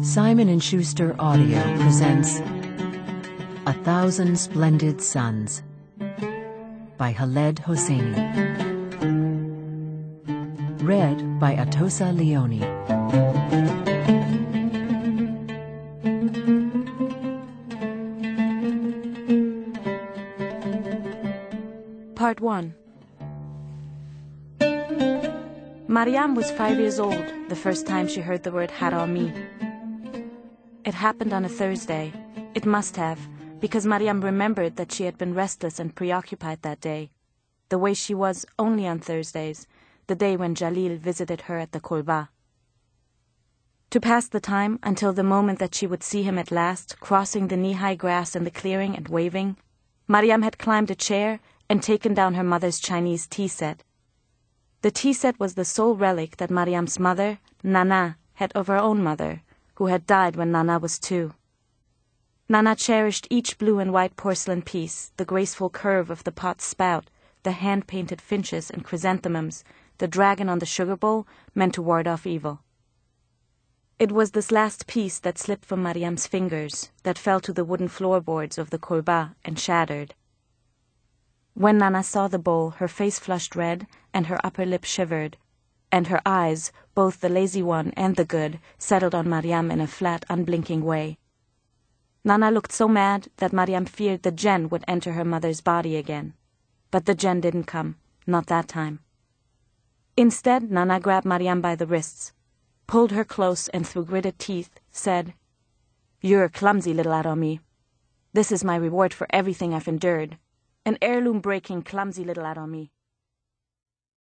Simon & Schuster Audio presents 1,000 Splendid Suns by Khaled Hosseini. Read by Atossa Leoni. Part 1. Mariam was 5 years old the first time she heard the word Harami. It happened on a Thursday. It must have, because Mariam remembered that she had been restless and preoccupied that day, the way she was only on Thursdays, the day when Jalil visited her at the Kolba. To pass the time until the moment that she would see him at last, crossing the knee-high grass in the clearing and waving, Mariam had climbed a chair and taken down her mother's Chinese tea set. The tea set was the sole relic that Mariam's mother, Nana, had of her own mother, who had died when Nana was 2. Nana cherished each blue and white porcelain piece, the graceful curve of the pot's spout, the hand-painted finches and chrysanthemums, the dragon on the sugar bowl, meant to ward off evil. It was this last piece that slipped from Mariam's fingers, that fell to the wooden floorboards of the kolba and shattered. When Nana saw the bowl, her face flushed red and her upper lip shivered, and her eyes, both the lazy one and the good, settled on Mariam in a flat, unblinking way. Nana looked so mad that Mariam feared the Jinn would enter her mother's body again. But the Jinn didn't come, not that time. Instead, Nana grabbed Mariam by the wrists, pulled her close, and through gritted teeth said, "You're a clumsy little Harami. This is my reward for everything I've endured. An heirloom-breaking, clumsy little Harami."